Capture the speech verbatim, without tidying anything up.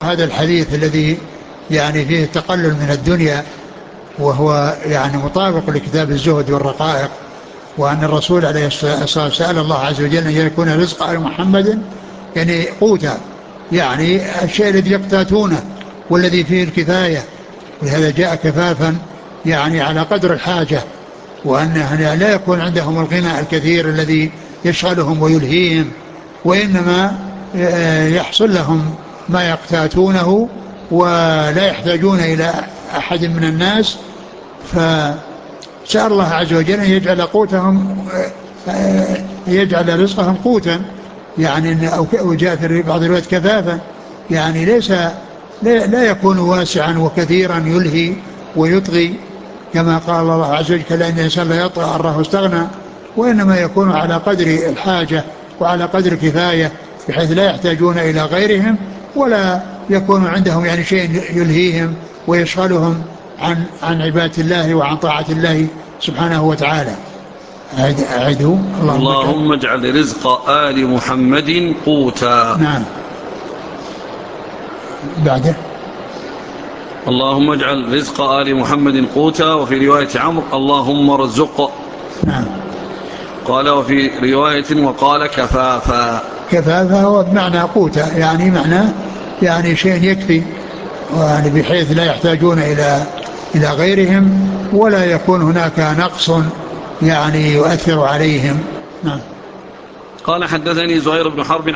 هذا الحديث الذي يعني فيه التقلل من الدنيا، وهو يعني مطابق لكتاب الزهد والرقائق، وأن الرسول عليه الصلاة والسلام سأل الله عز وجل أن يكون رزق آل محمد يعني قوتا، يعني الشيء الذي يقتاتونه والذي فيه الكفاية، ولهذا جاء كفافا يعني على قدر الحاجة، وأنه لا يكون عندهم الغنى الكثير الذي يشغلهم ويلهيهم، وإنما يحصل لهم ما يقتاتونه ولا يحتاجون إلى أحد من الناس. فسأل الله عز وجل أن يجعل قوتهم، يجعل رزقهم قوتا، يعني أو جاء في بعض الروايات كفافا، يعني ليس لا يكون واسعا وكثيرا يلهي ويطغي، كما قال الله عز وجل كلا إن الإنسان لا يطغى أن رآه استغنى، وإنما يكون على قدر الحاجة وعلى قدر كفاية، بحيث لا يحتاجون إلى غيرهم، ولا يكون عندهم يعني شيء يلهيهم ويشغلهم عن عن عبادة الله وعن طاعة الله سبحانه وتعالى. أعده اللهم اجعل اللهم اجعل رزق آل محمد قوتا. نعم. بعده اللهم اجعل رزق آل محمد قوتا. وفي رواية عمرو اللهم رزق. نعم. قال وفي رواية وقال كفافا. كفافا هو بمعنى قوتا، يعني معنى يعني شيء يكفي، يعني بحيث لا يحتاجون إلى إلى غيرهم، ولا يكون هناك نقص يعني يؤثر عليهم. نعم. قال حدثني زهير بن حرب